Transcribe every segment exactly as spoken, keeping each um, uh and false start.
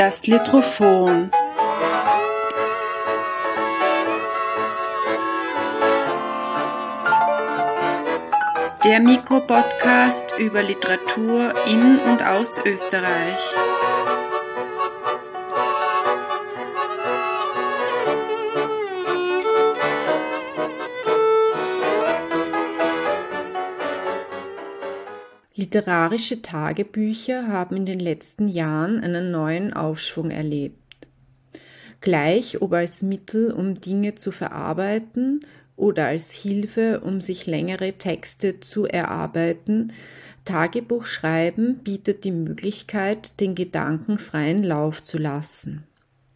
Das Litrophon. Der Mikropodcast über Literatur in und aus Österreich. Literarische Tagebücher haben in den letzten Jahren einen neuen Aufschwung erlebt. Gleich ob als Mittel, um Dinge zu verarbeiten oder als Hilfe, um sich längere Texte zu erarbeiten, Tagebuchschreiben bietet die Möglichkeit, den Gedanken freien Lauf zu lassen.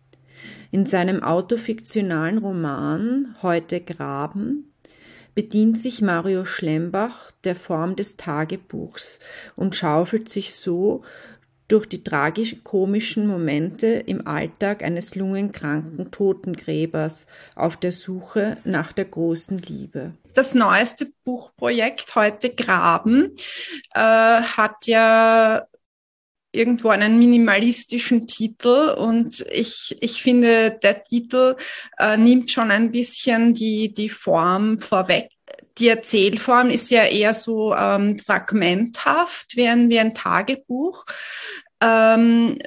In seinem autofiktionalen Roman Heute Graben bedient sich Mario Schlembach der Form des Tagebuchs und schaufelt sich so durch die tragisch-komischen Momente im Alltag eines lungenkranken Totengräbers auf der Suche nach der großen Liebe. Das neueste Buchprojekt Heute Graben äh, hat ja irgendwo einen minimalistischen Titel und ich, ich finde, der Titel äh, nimmt schon ein bisschen die, die Form vorweg. Die Erzählform ist ja eher so ähm, fragmenthaft, wie ein, wie ein Tagebuch. Ähm,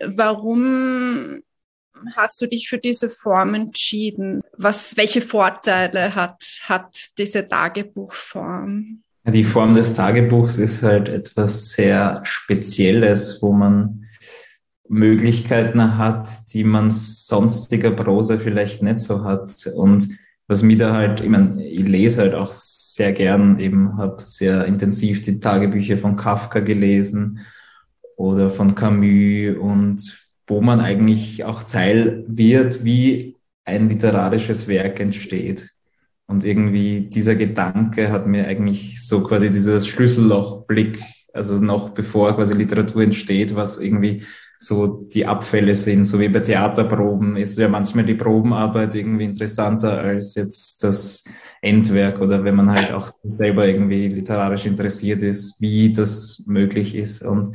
warum hast du dich für diese Form entschieden? Was, welche Vorteile hat, hat diese Tagebuchform? Die Form des Tagebuchs ist halt etwas sehr Spezielles, wo man Möglichkeiten hat, die man sonstiger Prosa vielleicht nicht so hat. Und was mir da halt, ich meine, ich lese halt auch sehr gern, eben habe sehr intensiv die Tagebücher von Kafka gelesen oder von Camus und wo man eigentlich auch Teil wird, wie ein literarisches Werk entsteht. Und irgendwie dieser Gedanke hat mir eigentlich so quasi dieses Schlüssellochblick, also noch bevor quasi Literatur entsteht, was irgendwie so die Abfälle sind, so wie bei Theaterproben ist ja manchmal die Probenarbeit irgendwie interessanter als jetzt das Endwerk oder wenn man halt auch selber irgendwie literarisch interessiert ist, wie das möglich ist. Und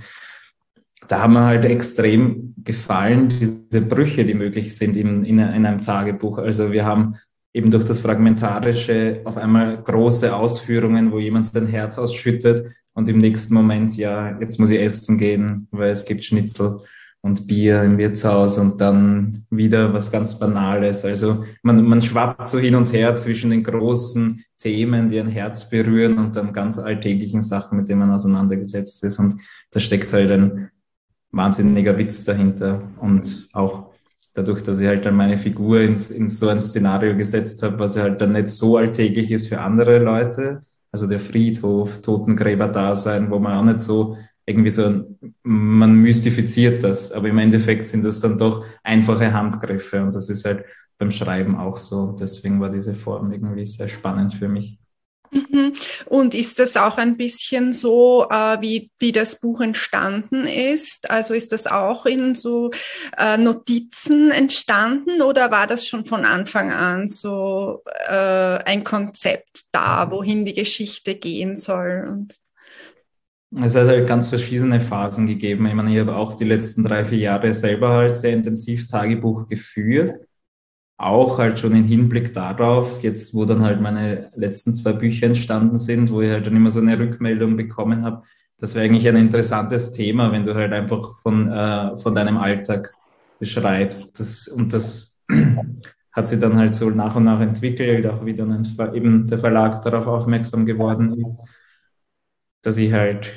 da haben mir halt extrem gefallen, diese Brüche, die möglich sind in, in, in einem Tagebuch. Also wir haben eben durch das Fragmentarische auf einmal große Ausführungen, wo jemand sein Herz ausschüttet und im nächsten Moment, ja, jetzt muss ich essen gehen, weil es gibt Schnitzel und Bier im Wirtshaus und dann wieder was ganz Banales. Also man, man schwappt so hin und her zwischen den großen Themen, die ein Herz berühren und dann ganz alltäglichen Sachen, mit denen man auseinandergesetzt ist. Und da steckt halt ein wahnsinniger Witz dahinter und auch dadurch, dass ich halt dann meine Figur in, in so ein Szenario gesetzt habe, was halt dann nicht so alltäglich ist für andere Leute. Also der Friedhof, Totengräber-Dasein, wo man auch nicht so irgendwie so, man mystifiziert das, aber im Endeffekt sind das dann doch einfache Handgriffe und das ist halt beim Schreiben auch so. Deswegen war diese Form irgendwie sehr spannend für mich. Und ist das auch ein bisschen so, äh, wie, wie das Buch entstanden ist? Also ist das auch in so äh, Notizen entstanden oder war das schon von Anfang an so äh, ein Konzept da, wohin die Geschichte gehen soll? Und es hat halt ganz verschiedene Phasen gegeben. Ich meine, ich habe auch die letzten drei, vier Jahre selber halt sehr intensiv Tagebuch geführt. Auch halt schon im Hinblick darauf, jetzt wo dann halt meine letzten zwei Bücher entstanden sind, wo ich halt dann immer so eine Rückmeldung bekommen habe, das wäre eigentlich ein interessantes Thema, wenn du halt einfach von, äh, von deinem Alltag beschreibst. Das, und das hat sich dann halt so nach und nach entwickelt, auch wie dann ein, eben der Verlag darauf aufmerksam geworden ist, dass ich halt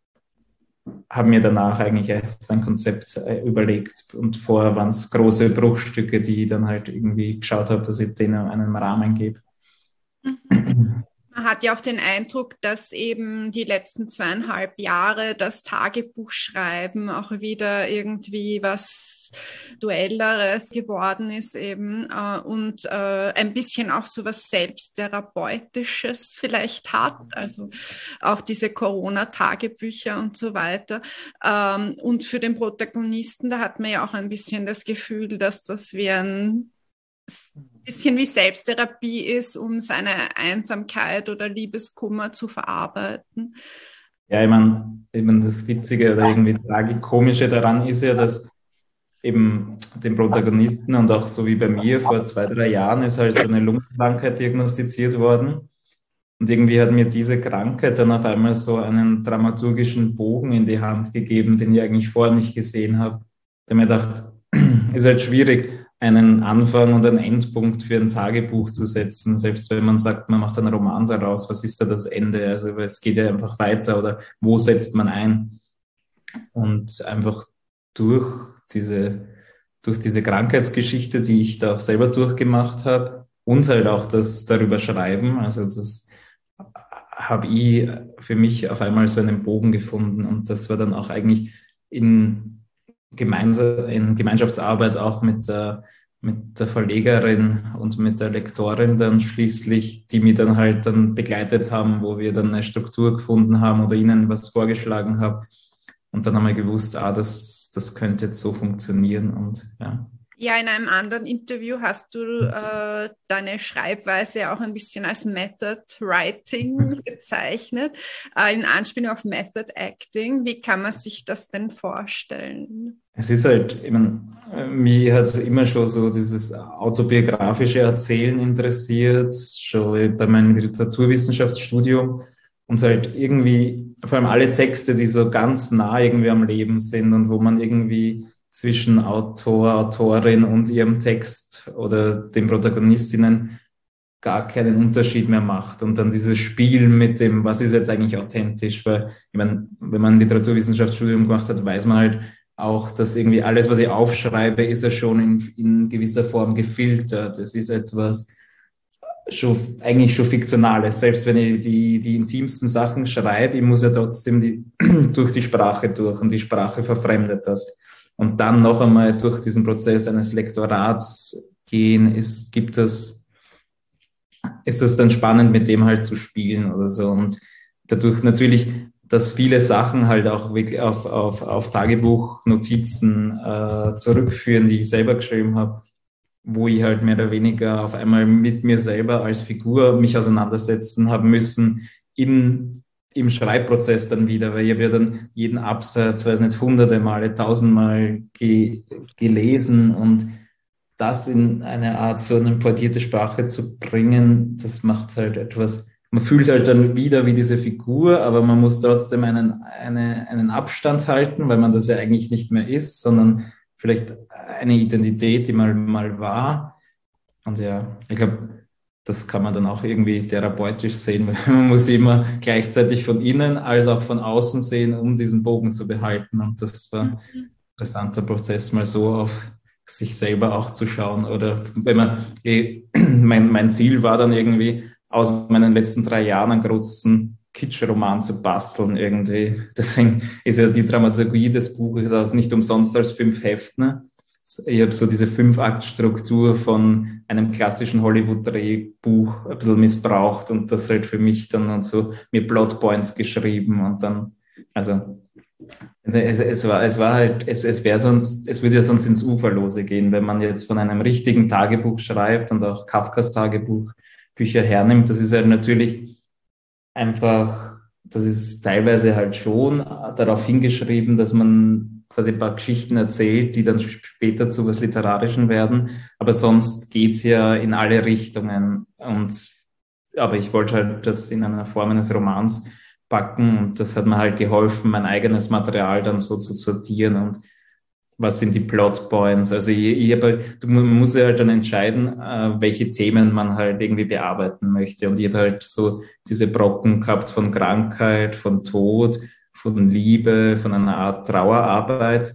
habe mir danach eigentlich erst ein Konzept äh, überlegt und vorher waren es große Bruchstücke, die ich dann halt irgendwie geschaut habe, dass ich denen einen Rahmen gebe. Man hat ja auch den Eindruck, dass eben die letzten zweieinhalb Jahre das Tagebuchschreiben auch wieder irgendwie was Duelleres geworden ist eben äh, und äh, ein bisschen auch so was Selbsttherapeutisches vielleicht hat, also auch diese Corona-Tagebücher und so weiter. Ähm, und für den Protagonisten, da hat man ja auch ein bisschen das Gefühl, dass das wie ein bisschen wie Selbsttherapie ist, um seine Einsamkeit oder Liebeskummer zu verarbeiten. Ja, ich meine, ich mein, das Witzige oder irgendwie Tragikomische daran ist ja, dass eben den Protagonisten und auch so wie bei mir vor zwei, drei Jahren ist halt so eine Lungenkrankheit diagnostiziert worden. Und irgendwie hat mir diese Krankheit dann auf einmal so einen dramaturgischen Bogen in die Hand gegeben, den ich eigentlich vorher nicht gesehen habe. Da habe ich mir gedacht, ist halt schwierig, einen Anfang und einen Endpunkt für ein Tagebuch zu setzen, selbst wenn man sagt, man macht einen Roman daraus, was ist da das Ende? Also es geht ja einfach weiter oder wo setzt man ein? Und einfach durch diese, durch diese Krankheitsgeschichte, die ich da auch selber durchgemacht habe und halt auch das darüber schreiben, also das habe ich für mich auf einmal so einen Bogen gefunden und das war dann auch eigentlich in, Gemeinsa in Gemeinschaftsarbeit auch mit der, mit der Verlegerin und mit der Lektorin dann schließlich, die mich dann halt dann begleitet haben, wo wir dann eine Struktur gefunden haben oder ihnen was vorgeschlagen haben. Und dann haben wir gewusst, ah, das, das könnte jetzt so funktionieren und ja. Ja, in einem anderen Interview hast du äh, deine Schreibweise auch ein bisschen als Method Writing bezeichnet, äh, in Anspielung auf Method Acting. Wie kann man sich das denn vorstellen? Es ist halt, ich meine, mich hat immer schon so dieses autobiografische Erzählen interessiert, schon bei meinem Literaturwissenschaftsstudium und halt irgendwie, vor allem alle Texte, die so ganz nah irgendwie am Leben sind und wo man irgendwie zwischen Autor, Autorin und ihrem Text oder den Protagonistinnen gar keinen Unterschied mehr macht. Und dann dieses Spiel mit dem, was ist jetzt eigentlich authentisch? Weil, ich meine, wenn man ein Literaturwissenschaftsstudium gemacht hat, weiß man halt auch, dass irgendwie alles, was ich aufschreibe, ist ja schon in, in gewisser Form gefiltert. Es ist etwas schon, eigentlich schon Fiktionales. Selbst wenn ich die, die intimsten Sachen schreibe, ich muss ja trotzdem die, durch die Sprache durch und die Sprache verfremdet das. Und dann noch einmal durch diesen Prozess eines Lektorats gehen, ist, gibt es, ist es dann spannend, mit dem halt zu spielen oder so. Und dadurch natürlich, dass viele Sachen halt auch wirklich auf, auf, auf Tagebuchnotizen äh, zurückführen, die ich selber geschrieben habe, wo ich halt mehr oder weniger auf einmal mit mir selber als Figur mich auseinandersetzen haben müssen in im Schreibprozess dann wieder, weil ich habe ja dann jeden Absatz, weiß nicht, hunderte Male, tausendmal ge gelesen und das in eine Art so eine portierte Sprache zu bringen, das macht halt etwas, man fühlt halt dann wieder wie diese Figur, aber man muss trotzdem einen, eine, einen Abstand halten, weil man das ja eigentlich nicht mehr ist, sondern vielleicht eine Identität, die mal, mal war. Und ja, ich glaube, das kann man dann auch irgendwie therapeutisch sehen, weil man muss immer gleichzeitig von innen als auch von außen sehen, um diesen Bogen zu behalten. Und das war ein interessanter Prozess, mal so auf sich selber auch zu schauen. Oder wenn man, mein, mein Ziel war dann irgendwie, aus meinen letzten drei Jahren einen großen Kitsch-Roman zu basteln irgendwie. Deswegen ist ja die Dramaturgie des Buches also nicht umsonst als fünf Hefte. Ich habe so diese Fünf-Akt-Struktur von einem klassischen Hollywood-Drehbuch ein bisschen missbraucht und das halt für mich dann und so mir Plotpoints geschrieben und dann, also es, es war, es war halt, es, es wäre sonst, es würde ja sonst ins Uferlose gehen, wenn man jetzt von einem richtigen Tagebuch schreibt und auch Kafkas Tagebuch Bücher hernimmt. Das ist halt natürlich einfach, das ist teilweise halt schon darauf hingeschrieben, dass man quasi ein paar Geschichten erzählt, die dann später zu was Literarischen werden. Aber sonst geht's ja in alle Richtungen. Und, aber ich wollte halt das in einer Form eines Romans packen und das hat mir halt geholfen, mein eigenes Material dann so zu sortieren und was sind die Plotpoints. Also ich, ich hab halt, man muss ja halt dann entscheiden, äh, welche Themen man halt irgendwie bearbeiten möchte. Und ich habe halt so diese Brocken gehabt von Krankheit, von Tod, von Liebe, von einer Art Trauerarbeit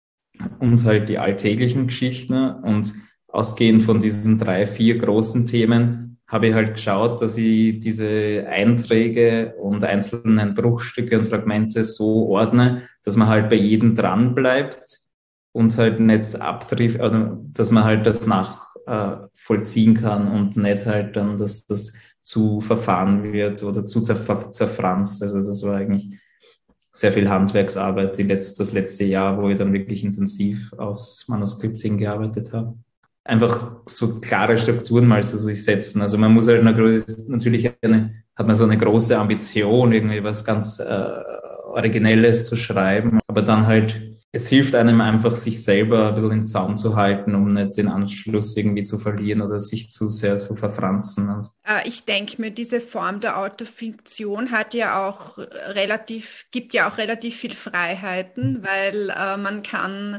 und halt die alltäglichen Geschichten. Und ausgehend von diesen drei, vier großen Themen habe ich halt geschaut, dass ich diese Einträge und einzelnen Bruchstücke und Fragmente so ordne, dass man halt bei jedem dran bleibt und halt nicht abtrifft, also dass man halt das nachvollziehen äh, kann und nicht halt dann, dass das zu verfahren wird oder zu zerf zerfranst. Also das war eigentlich sehr viel Handwerksarbeit die letzt, das letzte Jahr, wo ich dann wirklich intensiv aufs Manuskript hingearbeitet habe. Einfach so klare Strukturen mal zu sich setzen. Also man muss halt eine, natürlich eine, hat man so eine große Ambition, irgendwie was ganz äh, Originelles zu schreiben, aber dann halt es hilft einem einfach, sich selber ein bisschen in Zaum zu halten, um nicht den Anschluss irgendwie zu verlieren oder sich zu sehr zu verfranzen. Und Äh, Ich denke mir, diese Form der Autofiktion hat ja auch relativ, gibt ja auch relativ viel Freiheiten, weil äh, man kann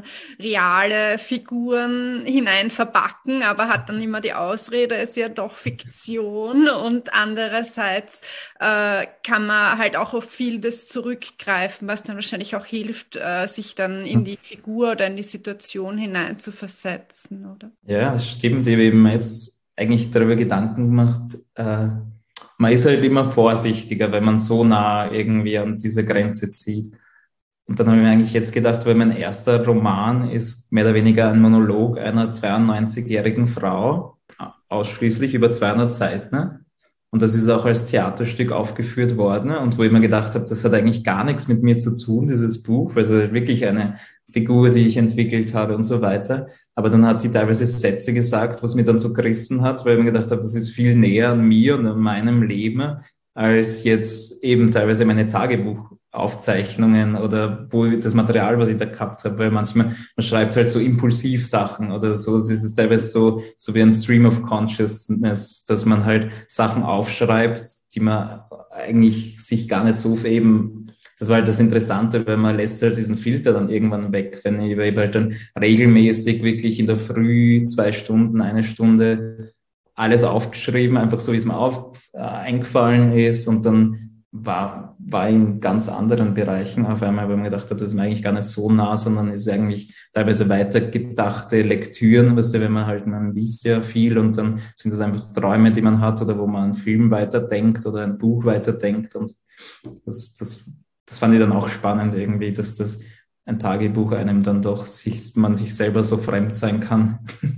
reale Figuren hinein verpacken, aber hat dann immer die Ausrede, es ist ja doch Fiktion. Und andererseits äh, kann man halt auch auf vieles zurückgreifen, was dann wahrscheinlich auch hilft, äh, sich dann in die Figur oder in die Situation hinein zu versetzen, oder? ja, das stimmt. Ich habe eben jetzt eigentlich darüber Gedanken gemacht, äh, man ist halt immer vorsichtiger, wenn man so nah irgendwie an diese Grenze zieht. Und dann habe ich mir eigentlich jetzt gedacht, weil mein erster Roman ist mehr oder weniger ein Monolog einer zweiundneunzigjährigen Frau, ausschließlich über zweihundert Seiten. Und das ist auch als Theaterstück aufgeführt worden. Und wo ich mir gedacht habe, das hat eigentlich gar nichts mit mir zu tun, dieses Buch, weil es ist wirklich eine Figur, die ich entwickelt habe und so weiter. Aber dann hat die teilweise Sätze gesagt, was mir dann so gerissen hat, weil ich mir gedacht habe, das ist viel näher an mir und an meinem Leben, als jetzt eben teilweise meine Tagebuchaufzeichnungen oder wo das Material, was ich da gehabt habe, weil manchmal, man schreibt halt so impulsiv Sachen oder so, es ist teilweise so, so wie ein Stream of Consciousness, dass man halt Sachen aufschreibt, die man eigentlich sich gar nicht so eben, das war halt das Interessante, weil man lässt halt diesen Filter dann irgendwann weg, wenn ich, weil ich halt dann regelmäßig wirklich in der Früh zwei Stunden, eine Stunde alles aufgeschrieben, einfach so, wie es mir auf, äh, eingefallen ist. Und dann war, war ich in ganz anderen Bereichen auf einmal, weil man gedacht habe, das ist mir eigentlich gar nicht so nah, sondern ist eigentlich teilweise weitergedachte Lektüren, weißt du, wenn man halt, man liest ja viel und dann sind das einfach Träume, die man hat oder wo man einen Film weiterdenkt oder ein Buch weiterdenkt. Und das, das, das fand ich dann auch spannend irgendwie, dass das ein Tagebuch einem dann doch sich, man sich selber so fremd sein kann.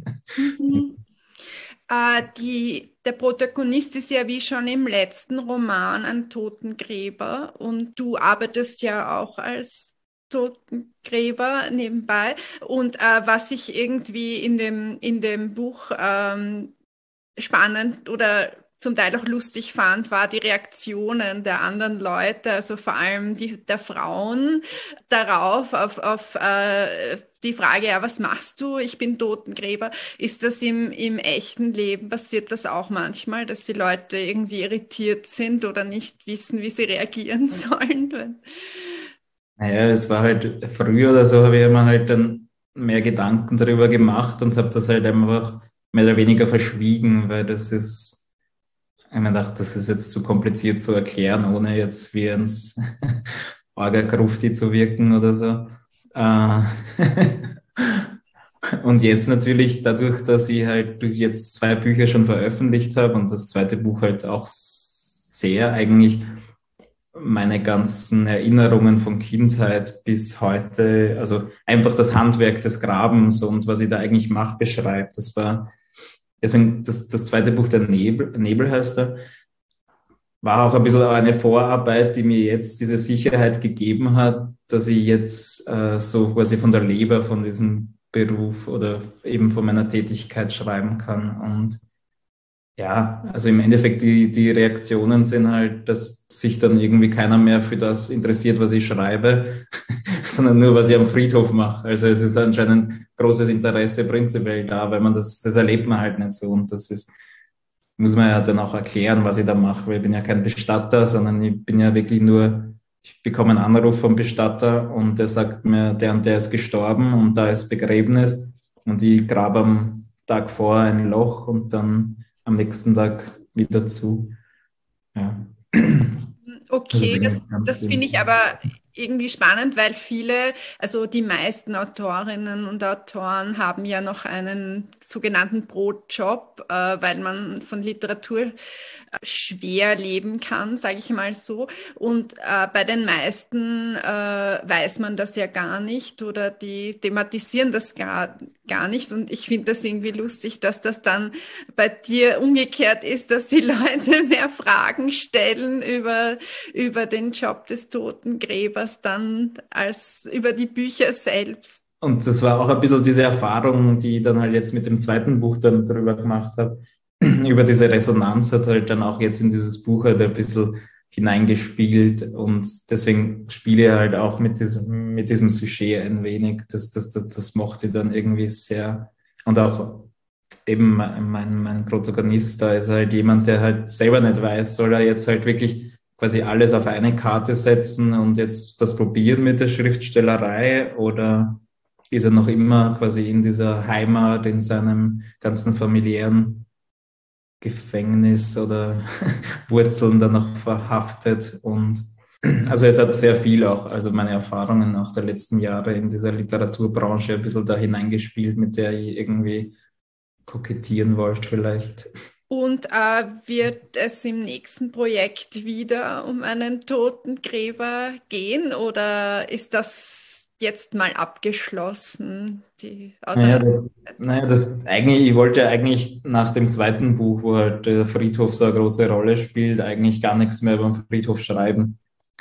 Mhm. Äh, die, der Protagonist ist ja wie schon im letzten Roman ein Totengräber und du arbeitest ja auch als Totengräber nebenbei. Und äh, was ich irgendwie in dem, in dem Buch ähm, spannend oder zum Teil auch lustig fand, war die Reaktionen der anderen Leute, also vor allem die der Frauen darauf, auf, auf äh, die Frage, ja, was machst du? Ich bin Totengräber. Ist das im, im echten Leben, passiert das auch manchmal, dass die Leute irgendwie irritiert sind oder nicht wissen, wie sie reagieren sollen? Naja, es war halt früher oder so, habe ich mir halt dann mehr Gedanken darüber gemacht und habe das halt einfach mehr oder weniger verschwiegen, weil das ist, ich mir gedacht, das ist jetzt zu kompliziert zu erklären, ohne jetzt wie ins Orga-Grufti zu wirken oder so. Äh, Und jetzt natürlich dadurch, dass ich halt durch jetzt zwei Bücher schon veröffentlicht habe und das zweite Buch halt auch sehr eigentlich meine ganzen Erinnerungen von Kindheit bis heute, also einfach das Handwerk des Grabens und was ich da eigentlich mache, beschreibt. Das war, deswegen, das, das zweite Buch, der Nebel, Nebel heißt er, war auch ein bisschen eine Vorarbeit, die mir jetzt diese Sicherheit gegeben hat, dass ich jetzt äh, so quasi von der Leber von diesem Beruf oder eben von meiner Tätigkeit schreiben kann. Und ja, also im Endeffekt die, die Reaktionen sind halt, dass sich dann irgendwie keiner mehr für das interessiert, was ich schreibe, sondern nur, was ich am Friedhof mache. Also es ist anscheinend großes Interesse prinzipiell da, weil man das, das erlebt man halt nicht so. Und das ist, muss man ja dann auch erklären, was ich da mache, weil ich bin ja kein Bestatter, sondern ich bin ja wirklich nur, ich bekomme einen Anruf vom Bestatter und der sagt mir, der und der ist gestorben und da ist Begräbnis und ich grabe am Tag vor ein Loch und dann am nächsten Tag wieder zu. Ja. Also Okay, bin das, ich ganz das finde ich aber irgendwie spannend, weil viele, also die meisten Autorinnen und Autoren haben ja noch einen sogenannten Brotjob, äh, weil man von Literatur äh, schwer leben kann, sage ich mal so. Und äh, bei den meisten äh, weiß man das ja gar nicht oder die thematisieren das gar, gar nicht. Und ich finde das irgendwie lustig, dass das dann bei dir umgekehrt ist, dass die Leute mehr Fragen stellen über, über den Job des Totengräbers dann als über die Bücher selbst. Und das war auch ein bisschen diese Erfahrung, die ich dann halt jetzt mit dem zweiten Buch dann darüber gemacht habe. Über diese Resonanz hat halt dann auch jetzt in dieses Buch halt ein bisschen hineingespielt und deswegen spiele ich halt auch mit diesem, mit diesem Sujet ein wenig. Das, das, das, das mochte ich dann irgendwie sehr. Und auch eben mein, mein Protagonist da ist halt jemand, der halt selber nicht weiß, soll er jetzt halt wirklich quasi alles auf eine Karte setzen und jetzt das probieren mit der Schriftstellerei oder ist er noch immer quasi in dieser Heimat, in seinem ganzen familiären Gefängnis oder Wurzeln da noch verhaftet und also es hat sehr viel auch, also meine Erfahrungen auch der letzten Jahre in dieser Literaturbranche ein bisschen da hineingespielt, mit der ich irgendwie kokettieren wollte vielleicht. Und äh, wird es im nächsten Projekt wieder um einen Totengräber gehen oder ist das jetzt mal abgeschlossen, die Naja, das, Auseinandersetzung? naja, das eigentlich, ich wollte eigentlich nach dem zweiten Buch, wo halt der Friedhof so eine große Rolle spielt, eigentlich gar nichts mehr über den Friedhof schreiben.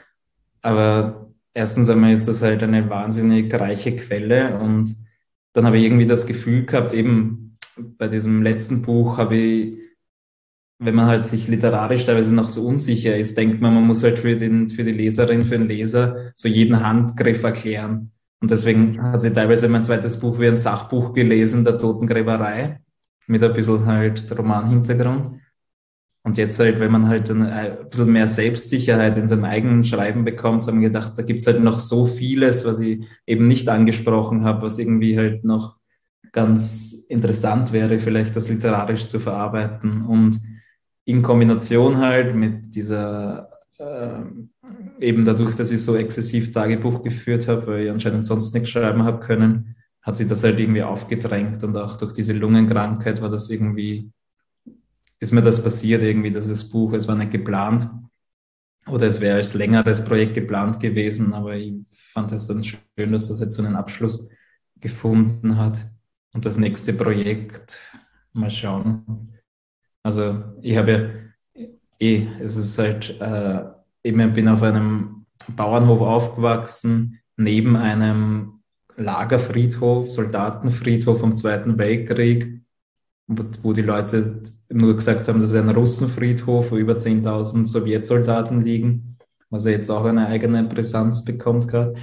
Aber erstens einmal ist das halt eine wahnsinnig reiche Quelle und dann habe ich irgendwie das Gefühl gehabt, eben bei diesem letzten Buch habe ich, wenn man halt sich literarisch teilweise noch so unsicher ist, denkt man, man muss halt für den, für die Leserin, für den Leser so jeden Handgriff erklären. Und deswegen hat sie teilweise mein zweites Buch wie ein Sachbuch gelesen, der Totengräberei, mit ein bisschen halt Romanhintergrund. Und jetzt halt, wenn man halt ein bisschen mehr Selbstsicherheit in seinem eigenen Schreiben bekommt, haben wir gedacht, da gibt's halt noch so vieles, was ich eben nicht angesprochen habe, was irgendwie halt noch ganz interessant wäre, vielleicht das literarisch zu verarbeiten. Und in Kombination halt mit dieser, äh, eben dadurch, dass ich so exzessiv Tagebuch geführt habe, weil ich anscheinend sonst nichts schreiben habe können, hat sich das halt irgendwie aufgedrängt und auch durch diese Lungenkrankheit war das irgendwie, ist mir das passiert irgendwie, dass das Buch, es war nicht geplant oder es wäre als längeres Projekt geplant gewesen, aber ich fand es dann schön, dass das jetzt so einen Abschluss gefunden hat. Und das nächste Projekt, mal schauen. Also ich habe ja eh, es ist halt, äh, eben, ich bin auf einem Bauernhof aufgewachsen, neben einem Lagerfriedhof, Soldatenfriedhof vom Zweiten Weltkrieg, wo, wo die Leute nur gesagt haben, das ist ein Russenfriedhof, wo über zehntausend Sowjetsoldaten liegen, was ja jetzt auch eine eigene Brisanz bekommt gerade.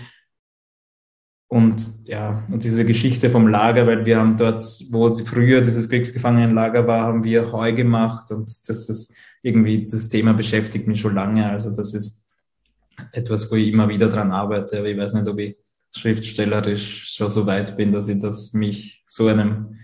Und ja, und diese Geschichte vom Lager, weil wir haben dort, wo früher dieses Kriegsgefangenenlager war, haben wir Heu gemacht und das ist irgendwie, das Thema beschäftigt mich schon lange. Also das ist etwas, wo ich immer wieder dran arbeite, aber ich weiß nicht, ob ich schriftstellerisch schon so weit bin, dass ich das mich so einem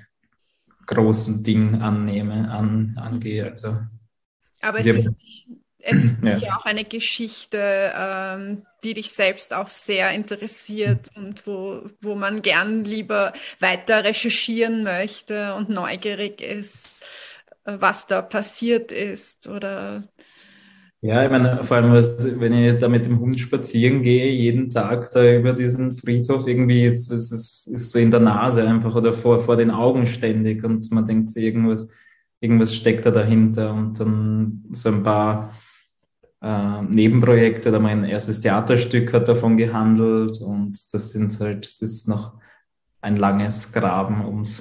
großen Ding annehme, an, angehe. Also Aber es wir, ist, es ist ja. ja auch eine Geschichte, ähm, die dich selbst auch sehr interessiert und wo, wo man gern lieber weiter recherchieren möchte und neugierig ist, äh, was da passiert ist oder Ja, ich meine, vor allem, was, wenn ich da mit dem Hund spazieren gehe, jeden Tag da über diesen Friedhof, irgendwie, jetzt, es ist, ist so in der Nase einfach oder vor, vor den Augen ständig und man denkt, sich, irgendwas, irgendwas steckt da dahinter und dann so ein paar äh, Nebenprojekte, da mein erstes Theaterstück hat davon gehandelt und das sind halt, das ist noch ein langes Graben, ums,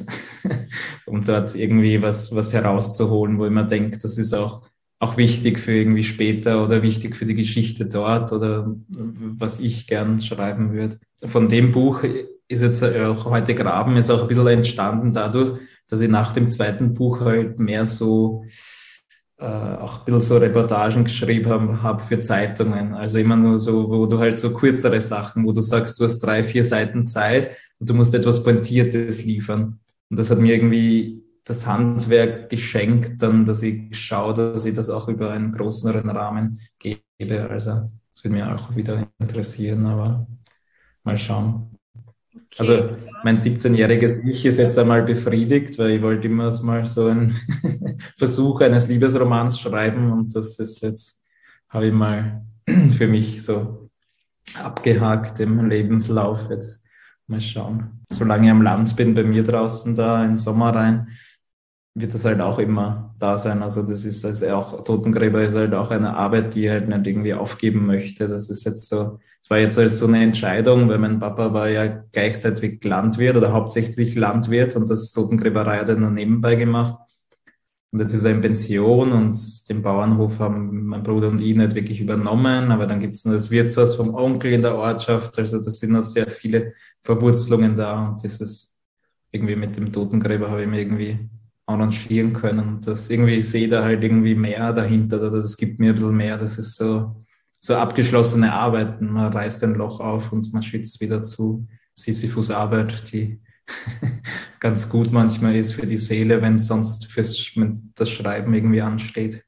um dort irgendwie was, was herauszuholen, wo ich mir denke, das ist auch auch wichtig für irgendwie später oder wichtig für die Geschichte dort oder was ich gern schreiben würde. Von dem Buch ist jetzt auch heute Graben ist auch ein bisschen entstanden dadurch, dass ich nach dem zweiten Buch halt mehr so äh, auch ein bisschen so Reportagen geschrieben habe hab für Zeitungen. Also immer nur so, wo du halt so kürzere Sachen, wo du sagst, du hast drei, vier Seiten Zeit und du musst etwas Pointiertes liefern. Und das hat mir irgendwie das Handwerk geschenkt, dann, dass ich schaue, dass ich das auch über einen größeren Rahmen gebe. Also das würde mich auch wieder interessieren, aber mal schauen. okay. Also mein siebzehnjähriges Ich ist jetzt einmal befriedigt, weil ich wollte immer mal so einen Versuch eines Liebesromans schreiben und das ist jetzt, habe ich mal für mich so abgehakt im Lebenslauf. Jetzt mal schauen. Solange ich am Land bin, bei mir draußen da, in den Sommer rein, wird das halt auch immer da sein. Also das ist also auch, Totengräber ist halt auch eine Arbeit, die ich halt nicht irgendwie aufgeben möchte. Das ist jetzt so, es war jetzt halt so eine Entscheidung, weil mein Papa war ja gleichzeitig Landwirt oder hauptsächlich Landwirt und das Totengräberei hat er nur nebenbei gemacht. Und jetzt ist er in Pension und den Bauernhof haben mein Bruder und ich nicht wirklich übernommen, aber dann gibt es noch das Wirtshaus vom Onkel in der Ortschaft, also das sind noch sehr viele Verwurzelungen da und dieses irgendwie mit dem Totengräber habe ich mir irgendwie arrangieren können und das irgendwie ich sehe da halt irgendwie mehr dahinter, oder das gibt mir ein bisschen mehr, das ist so, so abgeschlossene Arbeiten, man reißt ein Loch auf und man schützt wieder zu, Sisyphus-Arbeit, die ganz gut manchmal ist für die Seele, wenn sonst fürs wenn das Schreiben irgendwie ansteht.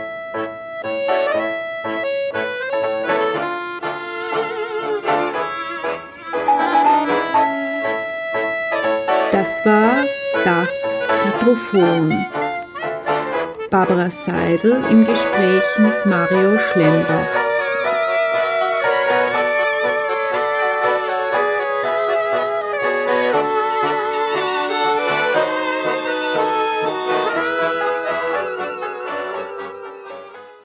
Das war das Hydrophon. Barbara Seidel im Gespräch mit Mario Schlembach.